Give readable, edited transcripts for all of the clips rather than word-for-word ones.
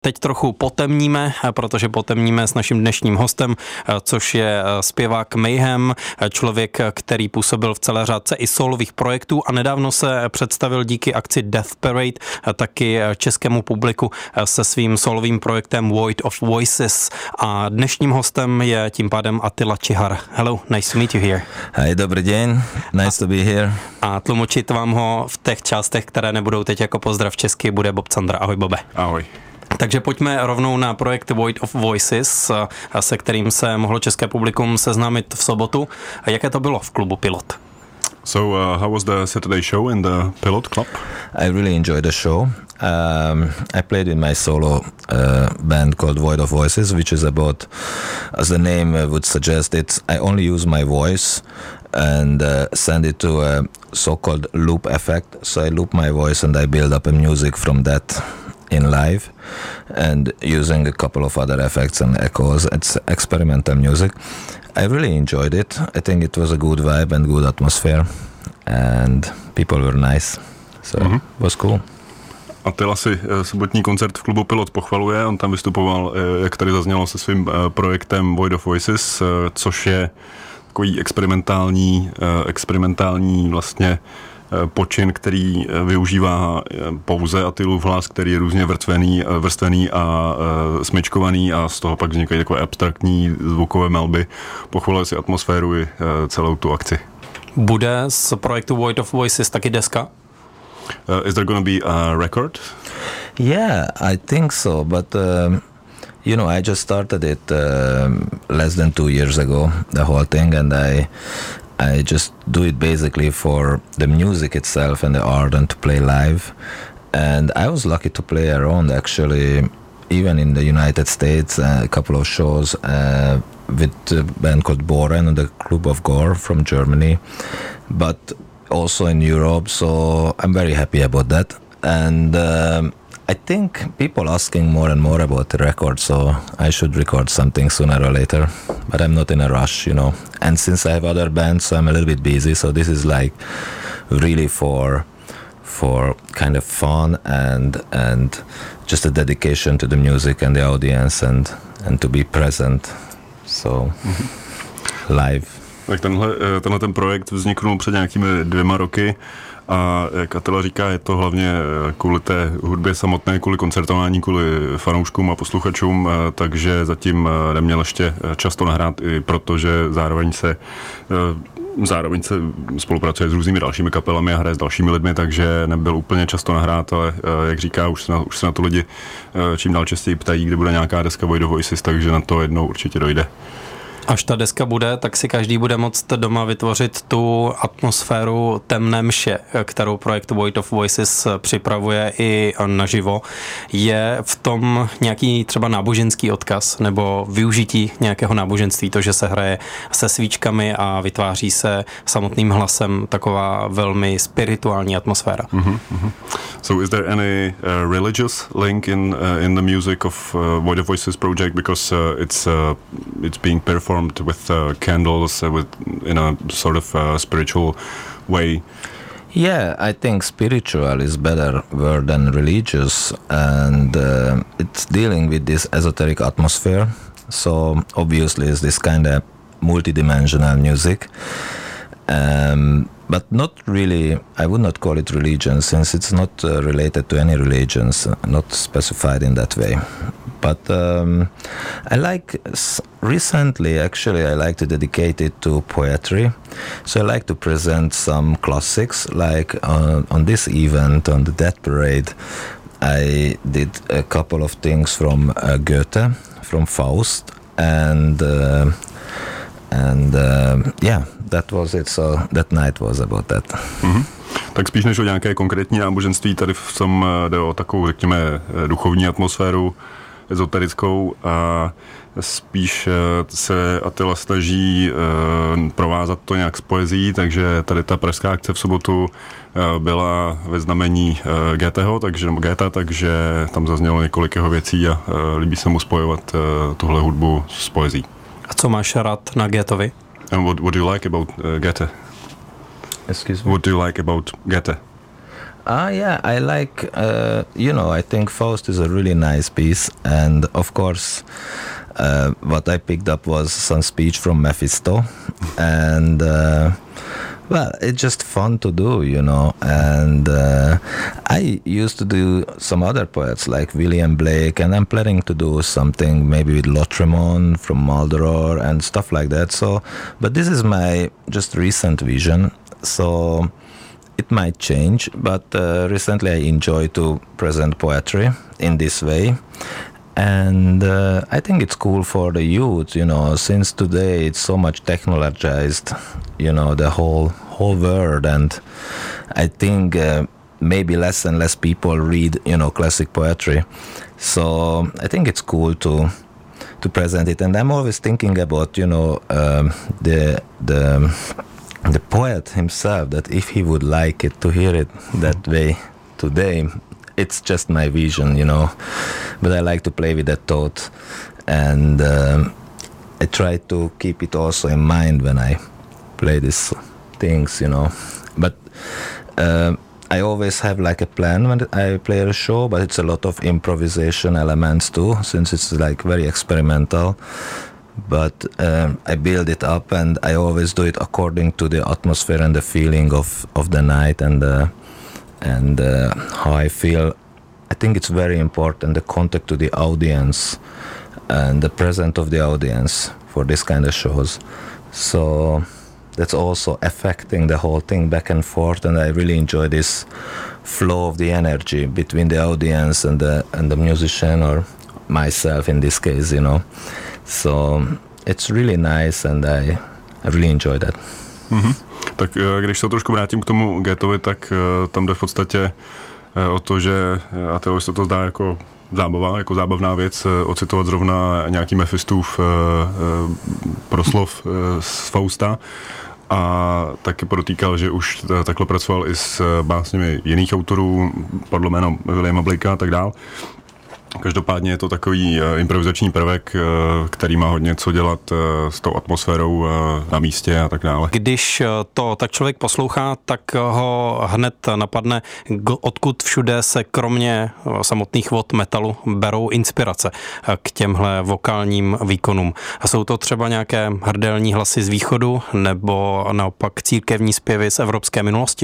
Teď trochu potemníme, protože potemníme s naším dnešním hostem, což je zpěvák Mayhem, člověk, který působil v celé řádce i solových projektů a nedávno se představil díky akci Death Parade taky českému publiku se svým solovým projektem Void of Voices. A dnešním hostem je tím pádem Attila Čihar. Hello, nice to meet you here. Hi, dobrý den, nice to be here. A tlumočit vám ho v těch částech, které nebudou teď jako pozdrav česky, bude Bob Candra. Ahoj, Bobe. Ahoj. Takže pojďme rovnou na projekt Void of Voices, se kterým se mohlo české publikum seznámit v sobotu. Jaké to bylo v klubu Pilot? So, how was the Saturday show in the Pilot Club? I really enjoyed the show. I played in my solo band called Void of Voices, which is about, as the name would suggest, I only use my voice and send it to a so-called loop effect. So I loop my voice and I build up a music from that in live and using a couple of other effects and echoes. It's experimental music. I really enjoyed it. I think it was a good vibe and good atmosphere and people were nice. So it was cool. Attila si sobotní koncert v klubu Pilot pochvaluje. On tam vystupoval, jak tady zaznělo, se svým projektem Void of Voices, což je takový experimentální vlastně počin, který využívá pouze Attilův hlas, který je různě vrstvený a smyčkovaný a z toho pak vznikají takové abstraktní zvukové melby. Pochvaluje si atmosféru i celou tu akci. Bude z projektu Void of Voices taky deska? Is there gonna be a record? Yeah, I think so, but you know, I just started it less than 2 years ago, the whole thing, and I just do it basically for the music itself and the art and to play live. And I was lucky to play around, actually, even in the United States, a couple of shows with a band called Boren and the Club of Gore from Germany, but also in Europe, so I'm very happy about that. And I think people asking more and more about the record, so I should record something sooner or later, but I'm not in a rush, you know. And since I have other bands, so I'm a little bit busy, so this is like really for kind of fun and just a dedication to the music and the audience and to be present, so live. Tak tenhle ten projekt vzniknul před nějakými 2 roky a jak Attila říká, je to hlavně kvůli té hudbě samotné, kvůli koncertování, kvůli fanouškům a posluchačům, takže zatím neměl ještě čas to nahrát i protože zároveň se spolupracuje s různými dalšími kapelami a hraje s dalšími lidmi, takže nebyl úplně často nahrát, ale jak říká, už se na to lidi čím dál častěji ptají, kde bude nějaká deska Void of Voices, takže na to jednou určitě dojde. Až ta deska bude, tak si každý bude moct doma vytvořit tu atmosféru temné mše, kterou projekt Void of Voices připravuje i naživo. Je v tom nějaký třeba náboženský odkaz nebo využití nějakého náboženství, to, že se hraje se svíčkami a vytváří se samotným hlasem taková velmi spirituální atmosféra? So is there any religious link in the music of Void of Voices project, because it's being performed with candles in a sort of spiritual way? Yeah, I think spiritual is better word than religious, and it's dealing with this esoteric atmosphere. So obviously it's this kind of multidimensional music, but not really, I would not call it religion, since it's not related to any religions, not specified in that way. But I like, recently actually, I like to dedicate it to poetry. So I like to present some classics, like on this event, on the Death Parade, I did a couple of things from Goethe, from Faust, and yeah, that was it. So that night was about that. Mm-hmm. Tak spíš než o nějaké konkrétní náboženství, tady v tom jde o takovou, řekněme, duchovní atmosféru, ezoterickou, a spíš se Attila snaží provázat to nějak s poezí, takže tady ta pražská akce v sobotu byla ve znamení Goetheho, takže tam zaznělo několik jeho věcí a líbí se mu spojovat tuhle hudbu s poezí. A co máš rád na Goethevi? And what do you like about Goethe? Excuse me? What do you like about Goethe? Yeah, I like, I think Faust is a really nice piece. And of course, what I picked up was some speech from Mephisto. And, it's just fun to do, And I used to do some other poets like William Blake, and I'm planning to do something maybe with Lautréamont from Maldoror and stuff like that. So, but this is my just recent vision. So it might change, but recently I enjoy to present poetry in this way. And I think it's cool for the youth, since today it's so much technologized, the whole world. And I think maybe less and less people read, classic poetry. So I think it's cool to present it. And I'm always thinking about, the poet himself, that if he would like it to hear it that way today. It's just my vision, but I like to play with that thought, and I try to keep it also in mind when I play these things, but I always have like a plan when I play a show, but it's a lot of improvisation elements too, since it's like very experimental. But I build it up, and I always do it according to the atmosphere and the feeling of the night and how I feel. I think it's very important, the contact to the audience and the presence of the audience for this kind of shows. So that's also affecting the whole thing back and forth, and I really enjoy this flow of the energy between the audience and the musician, or myself in this case, So it's really nice, and I really enjoy that. Mm-hmm. Tak když se trošku vrátím k tomu Goethovi, tak tam jde v podstatě o to, že Attilovi se to zdá jako zábava, jako zábavná věc, ocitovat zrovna nějaký Mephistův proslov z Fausta. A taky podotýkal, že už takhle pracoval i s básněmi jiných autorů, podle jména Williama Blakea a tak dál. Každopádně je to takový improvizační prvek, který má hodně co dělat s tou atmosférou na místě a tak dále. Když to tak člověk poslouchá, tak ho hned napadne, odkud všude se kromě samotných vod metalu berou inspirace k těmhle vokálním výkonům. A jsou to třeba nějaké hrdelní hlasy z východu nebo naopak církevní zpěvy z evropské minulosti?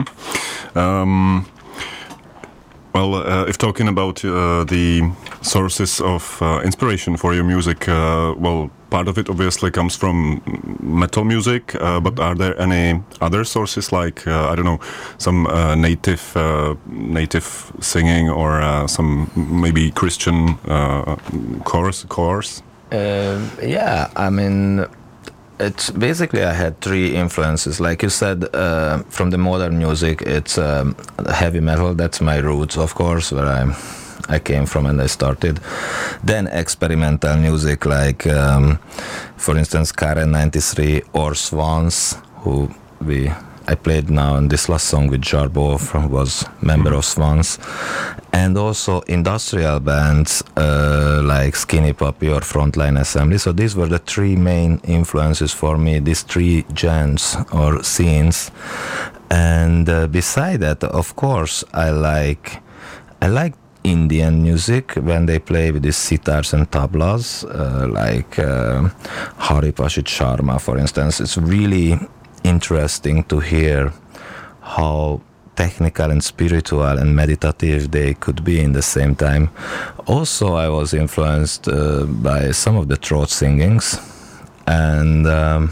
Well, if talking about the sources of inspiration for your music, part of it obviously comes from metal music, but are there any other sources like, some native singing or some maybe Christian chorus? Yeah, I mean, it's basically I had three influences. Like you said, from the modern music, it's heavy metal. That's my roots, of course, where I came from and I started. Then experimental music, like for instance, Karen 93 or Swans, who I played now in this last song with Jarbo, was member of Swans, and also industrial bands like Skinny Puppy or Frontline Assembly. So these were the three main influences for me, these three genres or scenes. And beside that, of course, I like Indian music when they play with these sitars and tablas, like Hari Pashit Sharma, for instance. It's really interesting to hear how technical and spiritual and meditative they could be in the same time. Also, I was influenced by some of the throat singings, and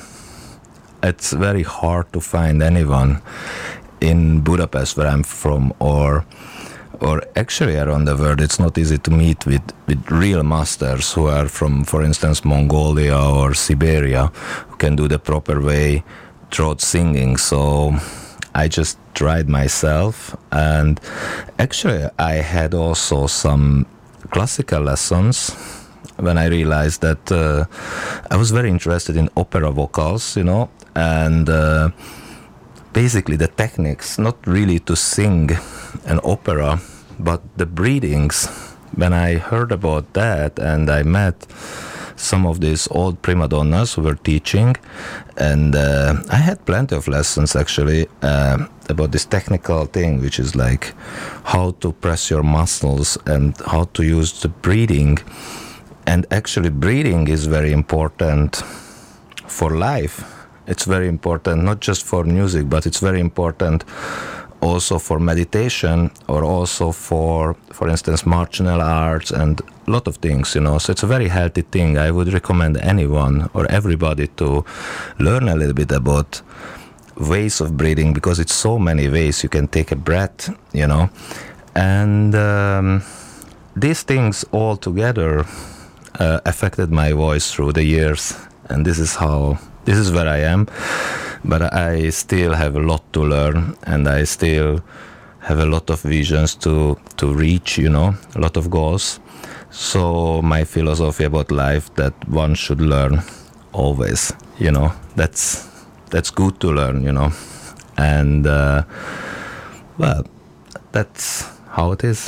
it's very hard to find anyone in Budapest, where I'm from, or actually around the world. It's not easy to meet with real masters who are from, for instance, Mongolia or Siberia, who can do the proper way throat singing. So I just tried myself, and actually I had also some classical lessons when I realized that I was very interested in opera vocals, and basically the techniques, not really to sing an opera, but the breathings. When I heard about that and I met some of these old prima donnas who were teaching, and I had plenty of lessons actually about this technical thing, which is like how to press your muscles and how to use the breathing. And actually breathing is very important for life. It's very important not just for music, but it's very important also for meditation, or also for instance, martial arts and a lot of things, you know. So it's a very healthy thing. I would recommend anyone or everybody to learn a little bit about ways of breathing, because it's so many ways you can take a breath, you know. And these things all together affected my voice through the years, and this is where I am. But I still have a lot to learn, and I still have a lot of visions to reach, you know, a lot of goals. So my philosophy about life, that one should learn always, you know, that's good to learn, you know. And well, that's how it is.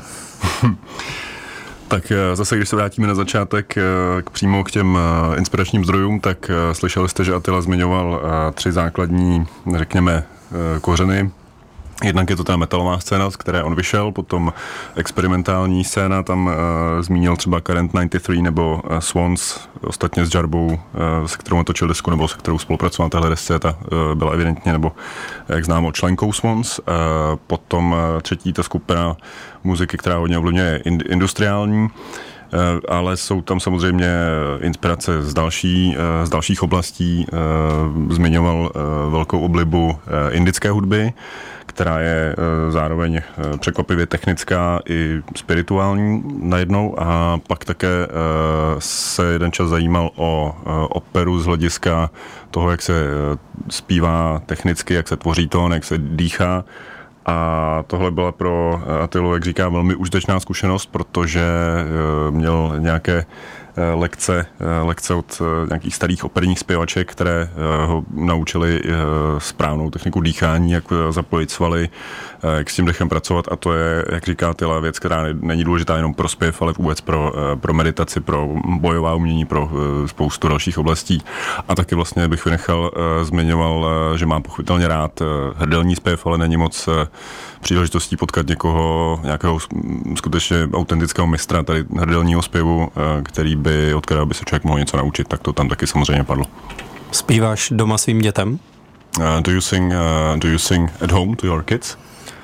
Tak zase, když se vrátíme na začátek přímo k těm inspiračním zdrojům, tak slyšeli jste, že Attila zmiňoval 3 základní, řekněme, kořeny. Jednak je to ta metalová scéna, z které on vyšel, potom experimentální scéna, tam zmínil třeba Current 93 nebo Swans, ostatně s Jarbou, se kterou natočil desku, nebo se kterou spolupracoval na téhle desce, ta byla evidentně, nebo jak známo, členkou Swans. Potom třetí, ta skupina muziky, která hodně ovlivňuje industriální, ale jsou tam samozřejmě inspirace z dalších oblastí. Zmiňoval velkou oblibu indické hudby, která je zároveň překvapivě technická i spirituální najednou, a pak také se jeden čas zajímal o operu z hlediska toho, jak se zpívá technicky, jak se tvoří tón, jak se dýchá. A tohle byla pro Attilu, jak říká, velmi užitečná zkušenost, protože měl nějaké lekce od nějakých starých operních zpěvaček, které ho naučili správnou techniku dýchání, jak zapojit svaly, jak s tím dechem pracovat, a to je, jak říká Attila, věc, která není důležitá jenom pro zpěv, ale vůbec pro meditaci, pro bojová umění, pro spoustu dalších oblastí. A taky vlastně bych vynechal, zmiňoval, že má pochopitelně rád hrdelní zpěv, ale není moc příležitostí potkat nějakého skutečně autentického mistra tady hrdelního zpěvu, od kterého by se člověk mohl něco naučit, tak to tam taky samozřejmě padlo. Zpíváš doma svým dětem? Do you sing at home to your kids?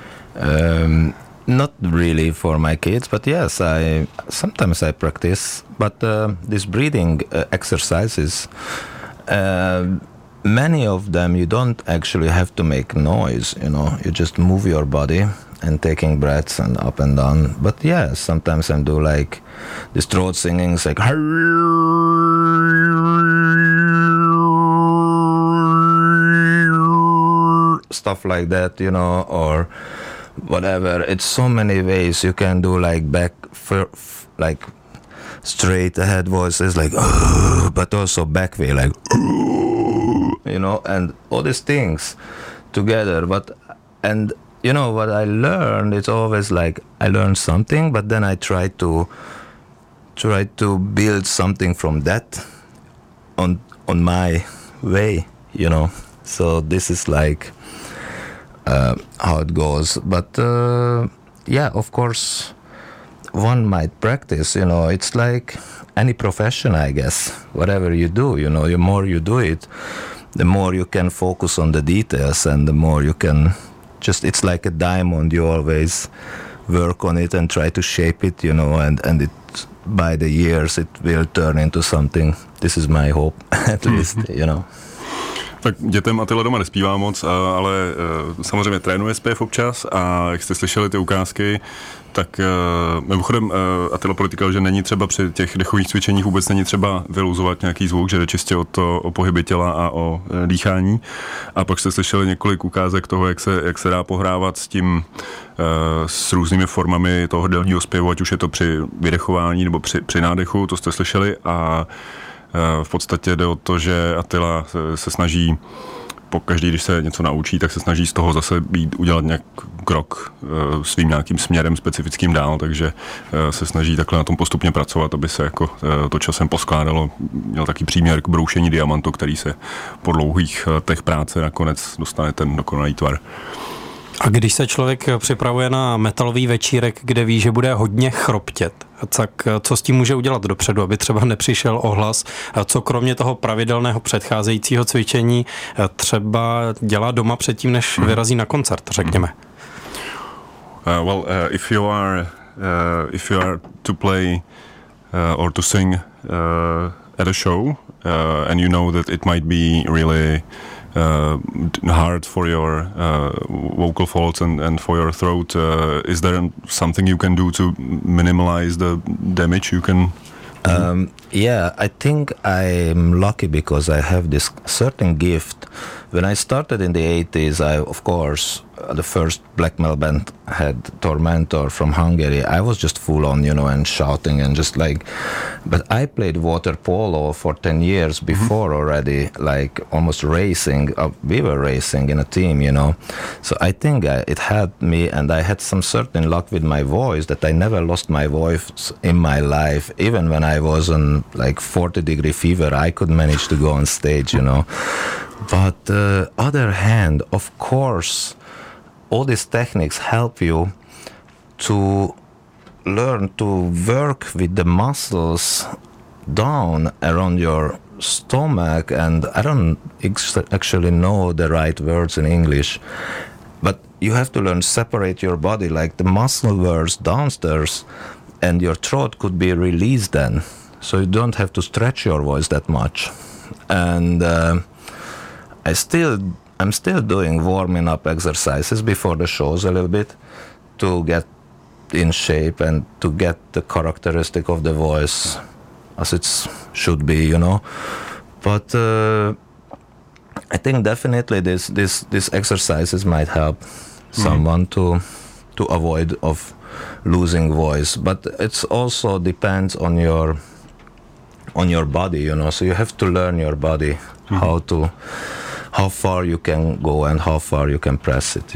Not really for my kids, but yes, sometimes I practice. But these breathing exercises, many of them you don't actually have to make noise, you know, you just move your body and taking breaths and up and down. But yeah, sometimes I do like this throat singing, like stuff like that, you know, or whatever. It's so many ways you can do, like like straight ahead voices, like but also back way, like you know, and all these things together. And you know what I learned, it's always like I learn something, but then I try to build something from that on my way, you know. So this is like how it goes. But yeah, of course, one might practice, you know. It's like any profession, I guess. Whatever you do, you know, the more you do it, the more you can focus on the details, and the more you can it's like a diamond. You always work on it and try to shape it, you know, and it, by the years it will turn into something. This is my hope, at least, you know. Tak dětem Attila doma nespívá moc, ale samozřejmě trénuje zpěv občas, a jak jste slyšeli ty ukázky, tak mimochodem Attila podotýkal, že není třeba při těch dechových cvičeních vůbec není třeba vyluzovat nějaký zvuk, že jde čistě o pohyby těla a o dýchání. A pak jste slyšeli několik ukázek toho, jak se dá pohrávat s tím, s různými formami toho hrdelního zpěvu, ať už je to při vydechování nebo při nádechu, to jste slyšeli. A v podstatě jde o to, že Attila se snaží pokaždý, když se něco naučí, tak se snaží z toho zase udělat nějak krok svým nějakým směrem specifickým dál, takže se snaží takhle na tom postupně pracovat, aby se jako to časem poskládalo. Měl taky příměr k broušení diamantu, který se po dlouhých letech práce nakonec dostane ten dokonalý tvar. A když se člověk připravuje na metalový večírek, kde ví, že bude hodně chroptět, tak co s tím může udělat dopředu, aby třeba nepřišel ohlas? Co kromě toho pravidelného předcházejícího cvičení třeba dělá doma předtím, než vyrazí na koncert, řekněme? If you are to play or to sing at a show and you know that it might be really hard for your vocal folds and for your throat. Is there something you can do to minimize the damage you can? Yeah, I think I'm lucky because I have this certain gift. When I started in the 80s, of course, the first black metal band had Tormentor from Hungary. I was just full on, and shouting and just like, but I played water polo for 10 years before already, like almost racing. We were racing in a team, So I think it had me, and I had some certain luck with my voice that I never lost my voice in my life. Even when I was on like 40-degree fever, I could manage to go on stage, But other hand, of course, all these techniques help you to learn to work with the muscles down around your stomach, and I don't actually know the right words in English, but you have to learn to separate your body, like the muscle words downstairs, and your throat could be released then, so you don't have to stretch your voice that much. And I'm still doing warming up exercises before the shows a little bit to get in shape and to get the characteristic of the voice as it should be, But I think definitely these exercises might help someone to avoid of losing voice. But it's also depends on your body, So you have to learn your body how far you can go and how far you can press it,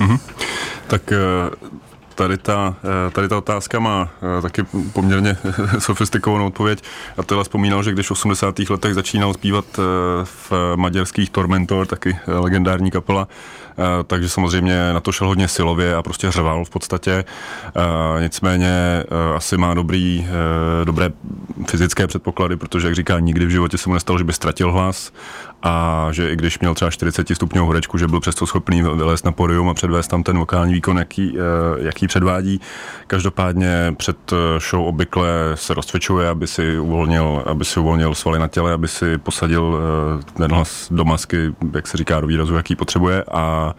Tak tady ta otázka má taky poměrně sofistikovanou odpověď. A tohle vzpomínal, že když v 80. letech začínal zpívat v maďarských Tormentor, taky legendární kapela, takže samozřejmě na to šel hodně silově a prostě řval v podstatě. Nicméně asi má dobré fyzické předpoklady, protože, jak říká, nikdy v životě se mu nestalo, že by ztratil hlas, a že i když měl třeba 40 stupňovou horečku, že byl přesto schopný vylézt na pódium a předvést tam ten vokální výkon, jaký předvádí. Každopádně před show obvykle se rozcvičuje, aby si uvolnil svaly na těle, aby si posadil ten hlas do masky, jak se říká, do výrazu, jaký potřebuje, a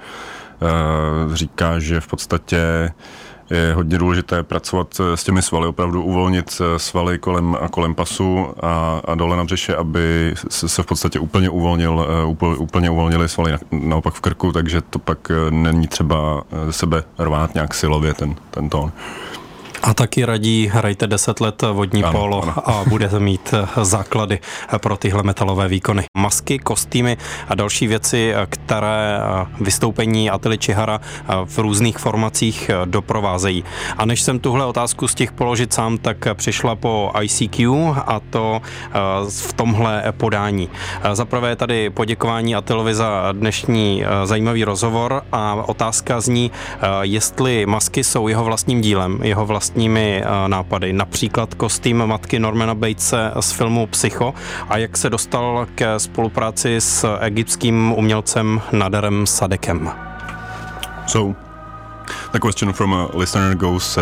říká, že v podstatě je hodně důležité pracovat s těmi svaly, opravdu uvolnit svaly kolem pasu a dole na břiše, aby se v podstatě úplně uvolnili svaly naopak v krku, takže to pak není třeba ze sebe rvát nějak silově ten tón. A taky radí, hrajte 10 let vodní polo a budete mít základy pro tyhle metalové výkony. Masky, kostýmy a další věci, které vystoupení Attily Čihara v různých formacích doprovázejí. A než jsem tuhle otázku stihl položit sám, tak přišla po ICQ, a to v tomhle podání. Zaprvé je tady poděkování Attilovi za dnešní zajímavý rozhovor a otázka zní, jestli masky jsou jeho vlastním dílem, jeho vlastními nápady, například kostým matky Normana Batese z filmu Psycho, a jak se dostal ke spolupráci s egyptským umělcem Naderem Sadekem. So, the question from a listener goes,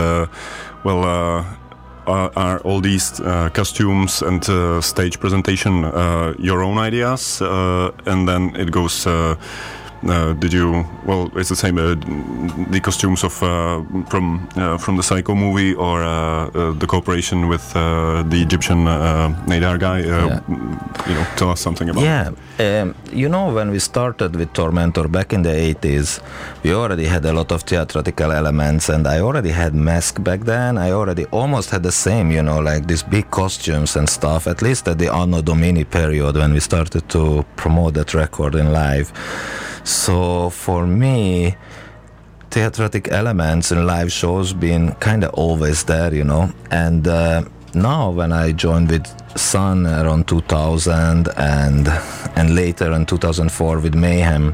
are all these costumes and stage presentation your own ideas? And then it goes, did you? Well, it's the same. The costumes of from the Psycho movie, or the cooperation with the Egyptian Nadar guy. Tell us something about. Yeah, when we started with Tormentor back in the 80s, we already had a lot of theatrical elements, and I already had Mask back then. I already almost had the same, like these big costumes and stuff. At least at the Anno Domini period when we started to promote that record in live. So for me, theatrical elements in live shows been kind of always there, and now when I joined with Sun around 2000 and later in 2004 with Mayhem,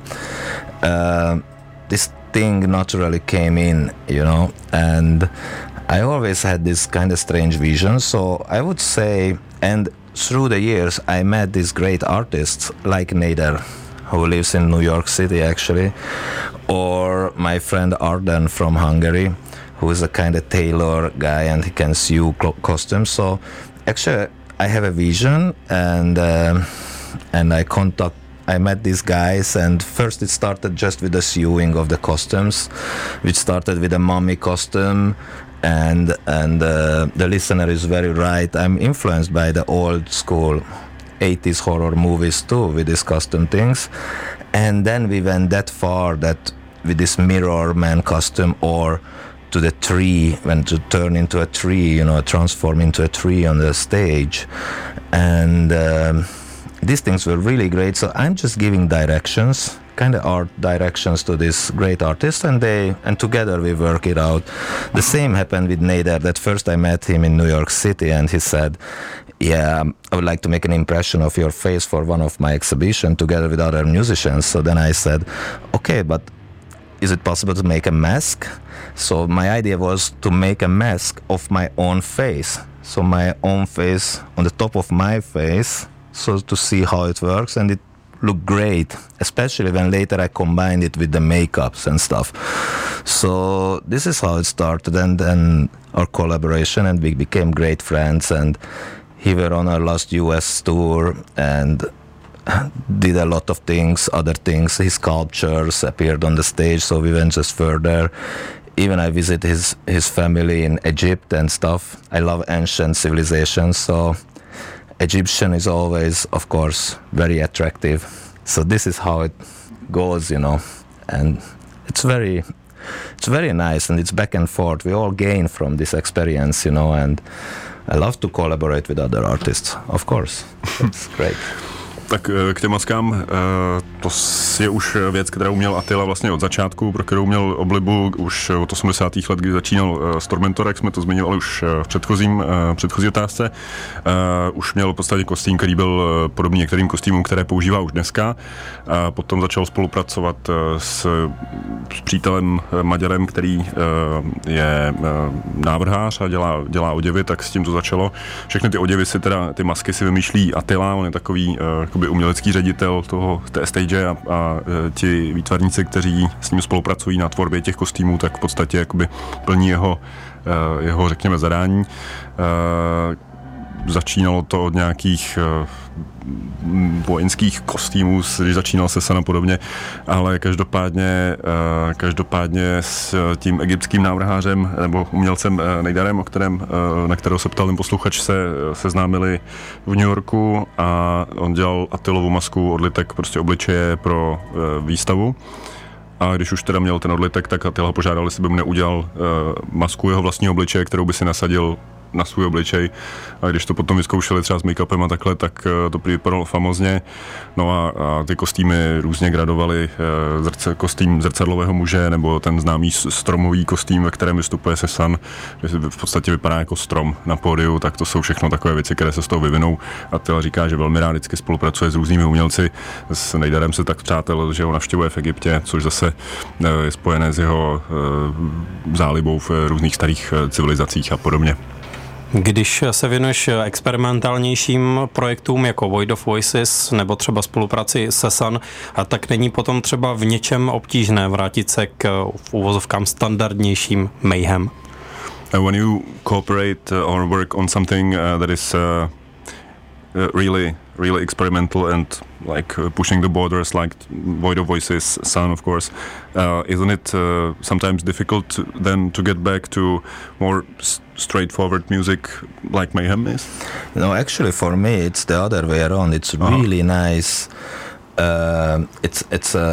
this thing naturally came in, and I always had this kind of strange vision. So I would say, and through the years I met these great artists like Nadar, who lives in New York City actually, or my friend Arden from Hungary, who is a kind of tailor guy and he can sew costumes. So actually I have a vision, and I met these guys, and first it started just with the sewing of the costumes, which started with a mummy costume, and the listener is very right. I'm influenced by the old school 80s horror movies too with these costume things, and then we went that far that with this mirror man costume, or to the tree, when to turn into a tree, transform into a tree on the stage, and these things were really great. So I'm just giving directions, kind of art directions to this great artist, and together we work it out. The same happened with Nadar. That first I met him in New York City, and he said, I would like to make an impression of your face for one of my exhibition together with other musicians. So then I said, okay, but is it possible to make a mask? So my idea was to make a mask of my own face. So my own face on the top of my face, so to see how it works, and it looked great, especially when later I combined it with the makeups and stuff. So this is how it started, and then our collaboration, and we became great friends, and he were on our last US tour and did a lot of things, other things. His sculptures appeared on the stage, so we went just further. Even I visit his family in Egypt and stuff. I love ancient civilizations, so Egyptian is always, of course, very attractive. So this is how it goes, and it's very nice, and it's back and forth. We all gain from this experience, and I love to collaborate with other artists, of course. It's great. Tak k těm maskám, to je už věc, kterou měl Attila vlastně od začátku, pro kterou měl oblibu už od 80. let, kdy začínal s Tormentor, jak jsme to zmiňovali už v předchozí otázce. Už měl v podstatě kostým, který byl podobný některým kostýmům, které používá už dneska. Potom začal spolupracovat s přítelem Maďarem, který je návrhář a dělá oděvy, tak s tím to začalo. Všechny ty oděvy ty masky si vymýšlí Attila, on je takový umělecký ředitel té stage a ti výtvarníci, kteří s ním spolupracují na tvorbě těch kostýmů, tak v podstatě jakoby plní jeho řekněme zadání. Začínalo to od nějakých vojenských kostýmů, když začínal se Sun a podobně, ale každopádně s tím egyptským návrhářem nebo umělcem Nadarem, na kterého se ptal ten posluchač, se seznámili v New Yorku a on dělal Attilovu masku, odlitek prostě obličeje pro výstavu. A když už teda měl ten odlitek, tak Attila požádal, jestli by mu neudělal masku jeho vlastního obličeje, kterou by si nasadil na svůj obličej, a když to potom vyzkoušeli třeba s make-upem a takhle, tak to vypadalo famózně. No a ty kostýmy různě gradovaly, kostým zrcadlového muže nebo ten známý stromový kostým, ve kterém vystupuje se Sun, že v podstatě vypadá jako strom na pódiu, tak to jsou všechno takové věci, které se z toho vyvinou. A Attila říká, že velmi rád vždycky spolupracuje s různými umělci. S Nadarem se tak přátel, že ho navštěvuje v Egyptě, což zase je spojené s jeho zálibou v různých starých civilizacích a podobně. Když se věnuješ experimentálnějším projektům jako Void of Voices nebo třeba spolupráci se Sun, a tak není potom třeba v něčem obtížné vrátit se k v uvozovkám standardnějším Mayhem? When you cooperate or work on something that is really experimental and like pushing the borders, like Void of Voices, Sun, of course. Isn't it sometimes difficult then to get back to more straightforward music like Mayhem is? No, actually, for me, it's the other way around. It's really nice. It's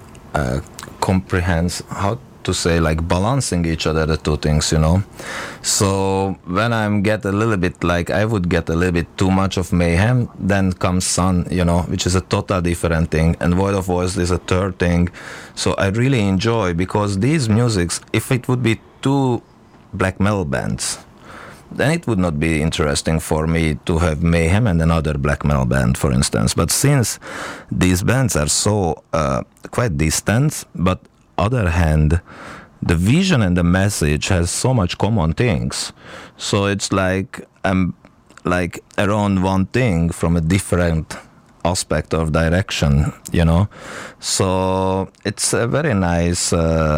comprehends how to say, like, balancing each other, the two things, you know. So when I'm get a little bit, like, I would get a little bit too much of Mayhem, then comes Sun, you know, which is a total different thing, and Void of Voice is a third thing. So I really enjoy, because these musics, if it would be two black metal bands, then it would not be interesting for me to have Mayhem and another black metal band, for instance. But since these bands are so quite distant, but other hand, the vision and the message has so much common things. So it's like I'm like around one thing from a different aspect of direction, you know. So it's a very nice.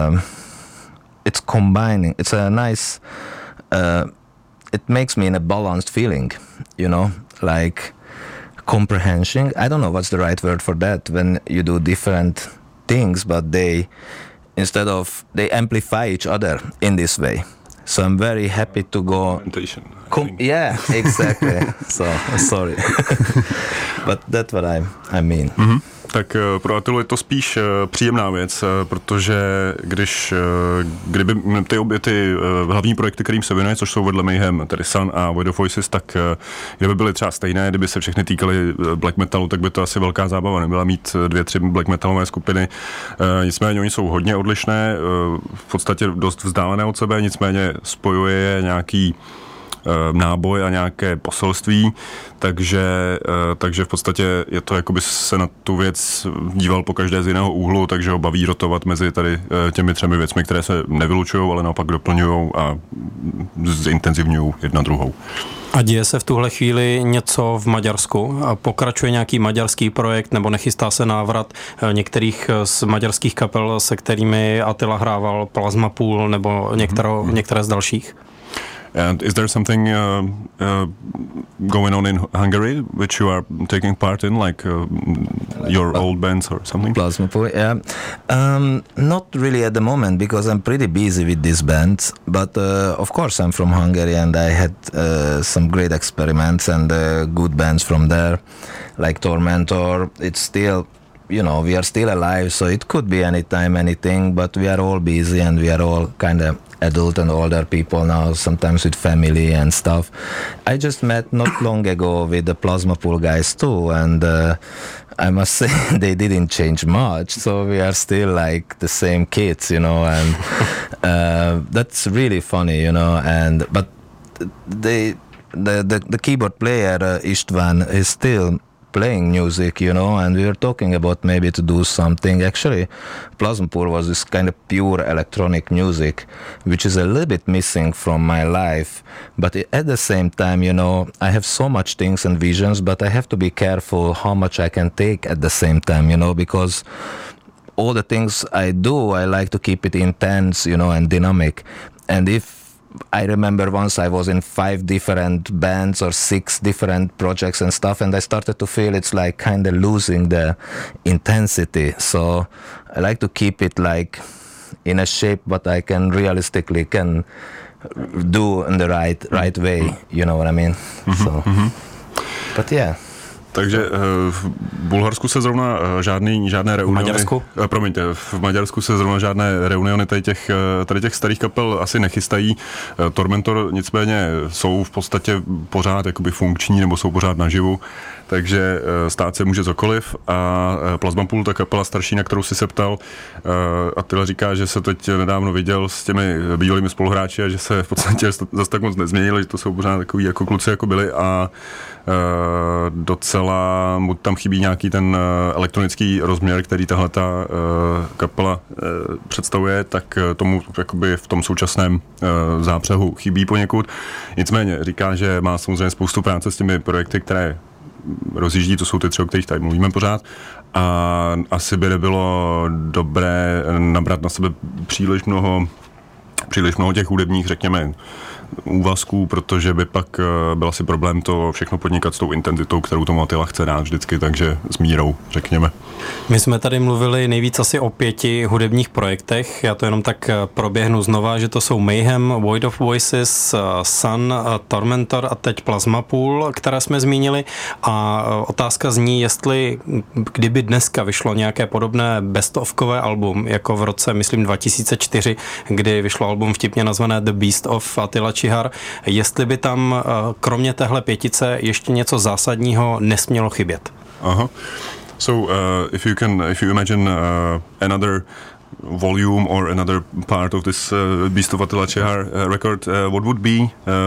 It's combining. It's a nice. It makes me in a balanced feeling, you know, like comprehension. I don't know what's the right word for that when you do different things, but they amplify each other in this way. So I'm very happy to go. Yeah, exactly. So sorry, but that's what I mean. Mm-hmm. Tak pro Attilu je to spíš příjemná věc, protože kdyby ty hlavní projekty, kterým se věnuje, což jsou vedle Mayhem, tedy Sun a Void of Voices, tak kdyby byly třeba stejné, kdyby se všechny týkaly black metalu, tak by to asi velká zábava nebyla mít 2-3 black metalové skupiny. Nicméně oni jsou hodně odlišné, v podstatě dost vzdálené od sebe, nicméně spojuje je nějaký náboj a nějaké poselství, takže v podstatě je to, jako by se na tu věc díval po každé z jiného úhlu, takže ho baví rotovat mezi tady těmi třemi věcmi, které se nevylučují, ale naopak doplňují a zintenzivňují jedna druhou. A děje se v tuhle chvíli něco v Maďarsku? Pokračuje nějaký maďarský projekt nebo nechystá se návrat některých z maďarských kapel, se kterými Attila hrával, Plasma Pool nebo některé z dalších? And is there something going on in Hungary which you are taking part in, like your old bands or something? Plasma Pool, yeah. Not really at the moment, because I'm pretty busy with these bands. But of course, I'm from Hungary, and I had some great experiments and good bands from there, like Tormentor. It's still, you know, we are still alive, so it could be anytime, anything. But we are all busy, and we are all kind of adult and older people now, sometimes with family and stuff. I just met not long ago with the Plasma Pool guys too, and I must say they didn't change much, so we are still like the same kids, you know, and that's really funny, you know. And but the keyboard player István is still playing music, you know, and we were talking about maybe to do something. Actually, Plasma Pool was this kind of pure electronic music, which is a little bit missing from my life. But at the same time, you know, I have so much things and visions, but I have to be careful how much I can take at the same time, you know, because all the things I do, I like to keep it intense, you know, and dynamic. And if I remember once I was in 5 different bands or 6 different projects and stuff, and I started to feel it's like kind of losing the intensity. So I like to keep it like in a shape what I can realistically can do in the right way. You know what I mean? Mm-hmm. So, but yeah. Takže v Bulharsku se zrovna žádné reuniony... V Maďarsku se zrovna žádné reuniony tady těch starých kapel asi nechystají. Tormentor nicméně jsou v podstatě pořád jakoby funkční, nebo jsou pořád naživu, takže stát se může cokoliv. A Plasma Pool, ta kapela starší, na kterou si se ptal, Attila říká, že se teď nedávno viděl s těmi bývalými spoluhráči a že se v podstatě zase tak moc nezměnili, že to jsou pořád takový jako kluci, jako byli, a docela mu tam chybí nějaký ten elektronický rozměr, který tahleta kapela představuje, tak tomu jakoby v tom současném zápřehu chybí poněkud. Nicméně říká, že má samozřejmě spoustu práce s těmi projekty, které rozjíždí, to jsou ty 3, o kterých tady mluvíme pořád, a asi by nebylo dobré nabrat na sebe příliš mnoho těch hudebních, řekněme, úvazků, protože by pak byl asi problém to všechno podnikat s tou intenzitou, kterou tomu Attila chce dát vždycky, takže s mírou, řekněme. My jsme tady mluvili nejvíc asi o 5 hudebních projektech, já to jenom tak proběhnu znova, že to jsou Mayhem, Void of Voices, Sun, Tormentor a teď Plasma Pool, které jsme zmínili, a otázka zní, jestli kdyby dneska vyšlo nějaké podobné best-ofkové album, jako v roce, myslím, 2004, kdy vyšlo album vtipně nazvané The Beast of Attila Čihar, jestli by tam kromě téhle 5 ještě něco zásadního nesmělo chybět. Aha. So if you imagine another volume or another part of this Beast of Attila Čihar record, what would be,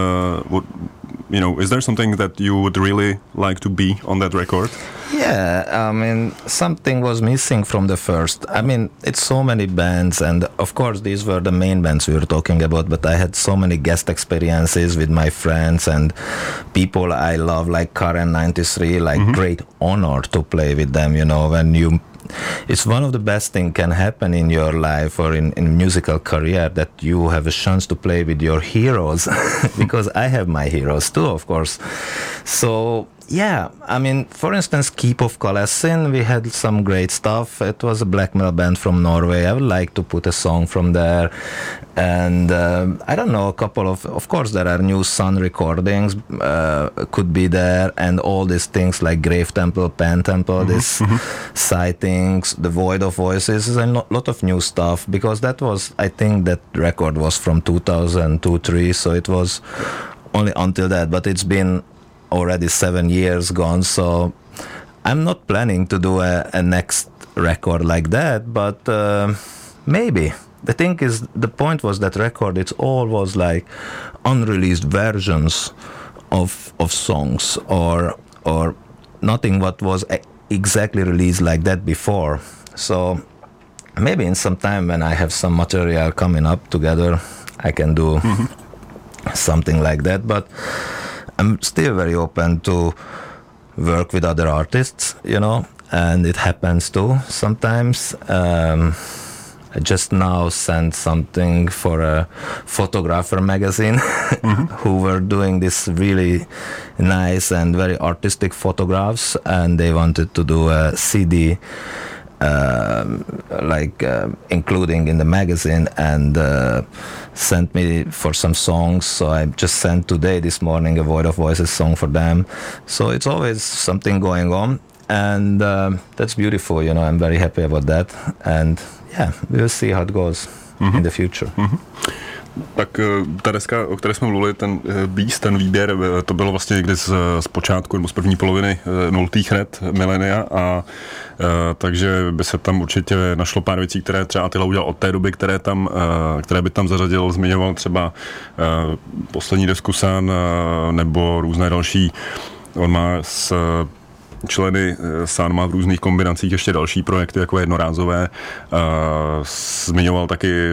is there something that you would really like to be on that record? Yeah, I mean, something was missing from the first. I mean, it's so many bands, and of course these were the main bands we were talking about, but I had so many guest experiences with my friends and people I love, like Karen 93, like great honor to play with them, when it's one of the best things can happen in your life or in musical career, that you have a chance to play with your heroes, because I have my heroes too, of course. So yeah, I mean, for instance, Keep of Kalesin, we had some great stuff. It was a black metal band from Norway. I would like to put a song from there. And I don't know, a couple of course, there are new Sun recordings, could be there, and all these things like Grave Temple, Pan Temple, these sightings, The Void of Voices, and a lot of new stuff, because that was, I think that record was from 2002-03, so it was only until that, but it's been already 7 years gone, so I'm not planning to do a next record like that, but maybe. The thing is, the point was that record, it all was like unreleased versions of songs or nothing what was exactly released like that before. So maybe in some time when I have some material coming up together, I can do something like that, but I'm still very open to work with other artists, and it happens too sometimes. I just now sent something for a photographer magazine who were doing this really nice and very artistic photographs, and they wanted to do a CD including in the magazine, and sent me for some songs. So I just sent this morning, a Void of Voices song for them. So it's always something going on, and that's beautiful, I'm very happy about that, and yeah, we'll see how it goes in the future. Tak ta deska, o které jsme mluvili, ten Beast, ten výběr, to bylo vlastně někdy z počátku nebo z první poloviny 0. let milénia, a takže by se tam určitě našlo pár věcí, které třeba Attila udělal od té doby, které by tam zařadil, zmiňoval třeba poslední desku Sun nebo různé další. On má členy Sun má v různých kombinacích ještě další projekty, jako jednorázové. Zmiňoval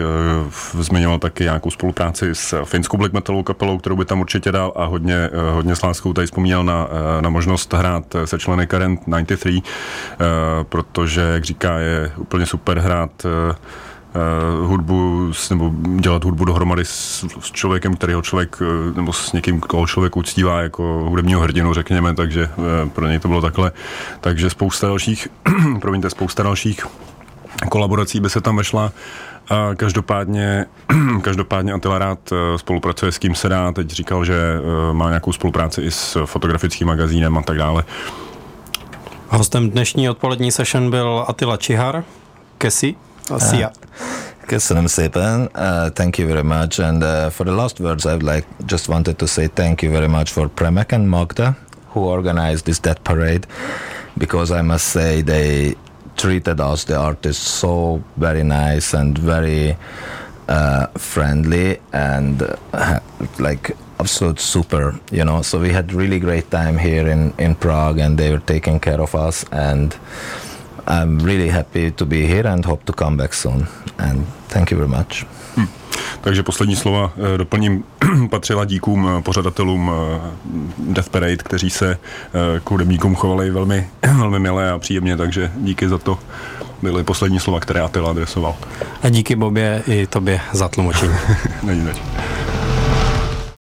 taky nějakou spolupráci s finskou black metalovou kapelou, kterou by tam určitě dal, a hodně s láskou tady vzpomínal na možnost hrát se členy Current 93, protože, jak říká, je úplně super hrát hudbu, nebo dělat hudbu dohromady s člověkem, nebo s někým, koho člověk uctívá jako hudebního hrdinu, řekněme, takže pro něj to bylo takhle. Takže spousta dalších kolaborací by se tam vešla. A každopádně Attila rád spolupracuje s kým se dá. Teď říkal, že má nějakou spolupráci i s fotografickým magazínem a tak dále. Hostem dnešní odpolední session byl Attila Čihar. Kesi. Szia! Köszönöm szépen. Thank you very much. And for the last words, I just wanted to say thank you very much for Premek and Magda, who organized this Death Parade, because I must say they treated us, the artists, so very nice and very friendly and absolute super, So we had really great time here in Prague, and they were taking care of us, and I'm really happy to be here and hope to come back soon. And thank you very much. Takže poslední slova doplním, patřila díkům pořadatelům Death Parade, kteří se k hudebníkům chovali velmi, velmi milé a příjemně, takže díky za to. Byly poslední slova, které Attila adresoval. A díky Bobě i tobě za tlumočení. Není zač.